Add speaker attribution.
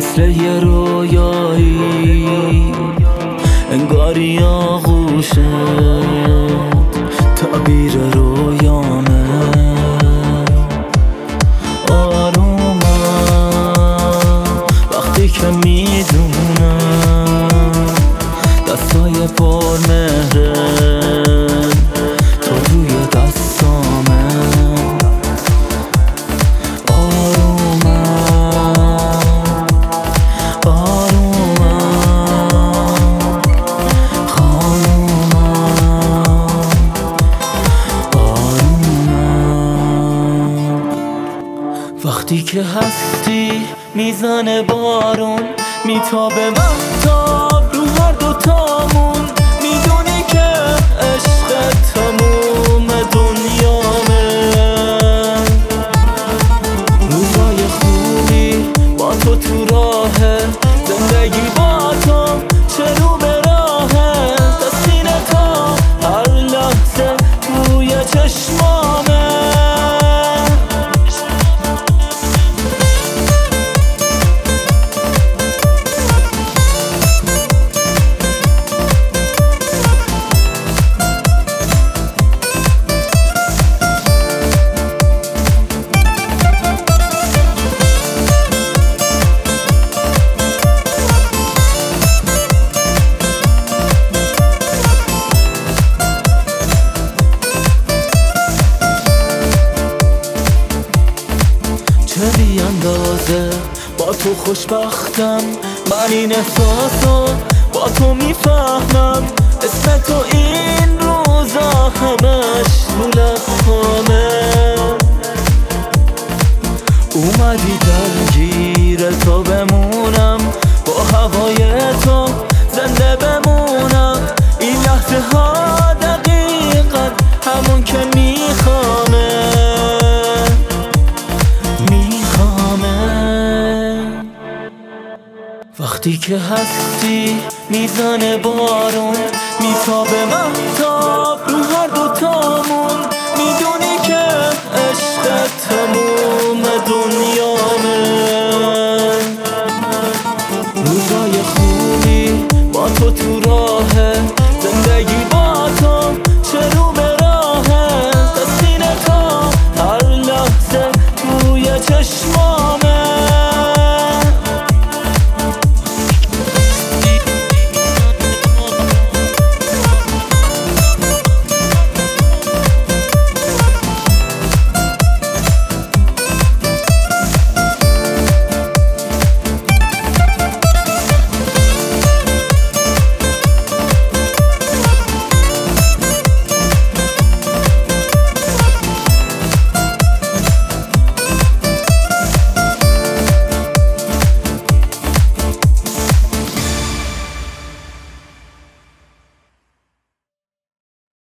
Speaker 1: مثل یه رویایی، انگاری آغوشت تعبیر رویامه. آرومم وقتی که میدونم دستای پر مهره تو روی دستامه. وقتی که هستی میزنه بارون، میتابه مهتاب رو هر دوتامون. میدونی که عشق تموم دنیامه. روزای خوبی با تو تو راهه، زندگی با تو چرو به راهه. دستینه تا هر لحظه توی چشمامه. چه بی اندازه با تو خوشبختم، من این احساسو با تو میفهمم. اسم تو این روزا همش رو لبامه. اومدی درگیر تو بمونم، با هوای تو زنده بمونم. این لحظه ها دقیقا همون که میخوامه. وقتی که هستی میزنه بارون، میتابه مهتاب